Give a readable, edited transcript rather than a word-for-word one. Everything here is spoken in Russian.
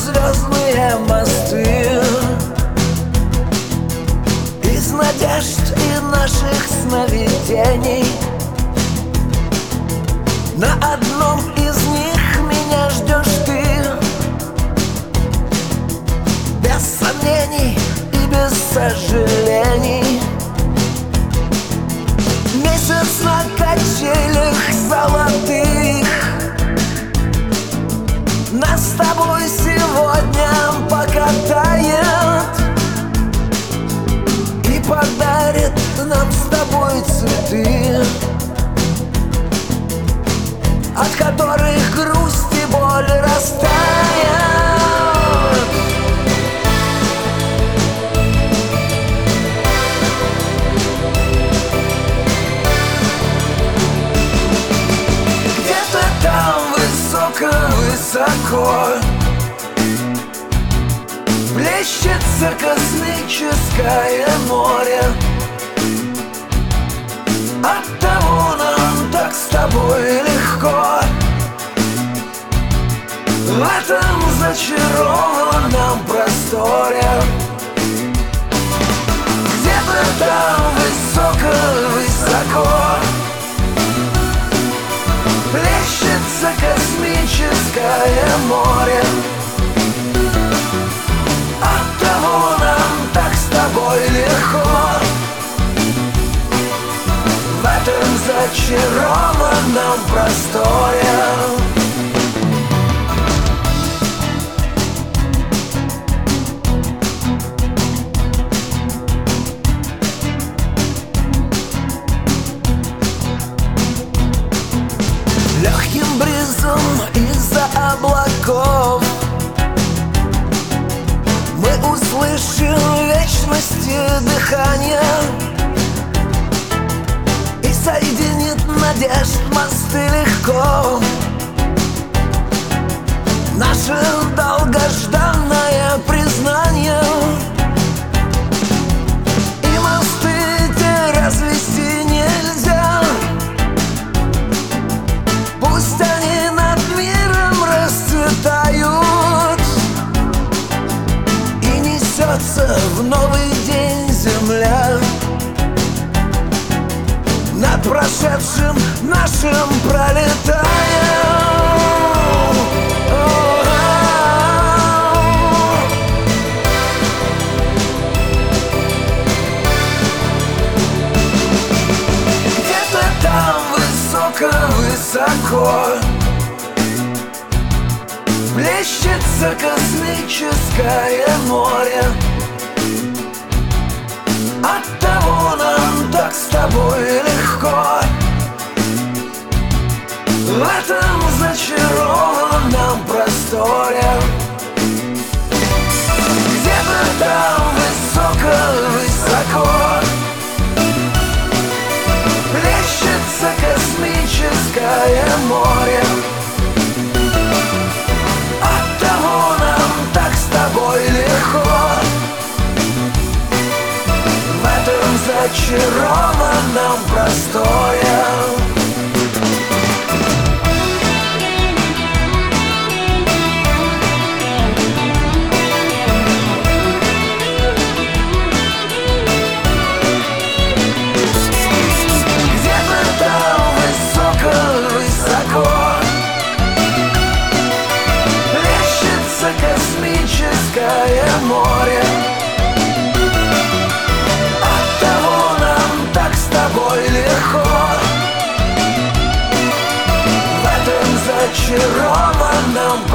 звездные мосты из надежд и наших сновидений. На одном из них меня ждешь ты, без сомнений и без сожалений. Месяц на качелях золотых нас с тобой сегодня покатает и подарит нам с тобой цветы, от которых грусть и боль растает. Где-то там высоко-высоко плещется космическое море. Оттого нам так с тобой легко в этом зачарованном просторе. Где-то там высоко-высоко плещется космическое море. Оттого нам так с тобой легко в этом зачарованном просторе. Легким бризом из-за облаков мы услышим вечности дыхание, и соединит надежд мосты легко наше долгожданное признание. И мосты те развести нельзя, пусть они над миром расцветают, и несется в новый день земля над прошедшим нашим пролетая. Где-то там высоко-высоко плещется космическое море. Оттого нам так с тобой легко в этом зачарованном просторе. Где-то там высоко-высоко плещется космическое море. Оттого нам так с тобой легко в этом зачарованном просторе. Где-то там высоко-высоко плещется космическое море. Оттого нам так с тобой легко в этом зачарованном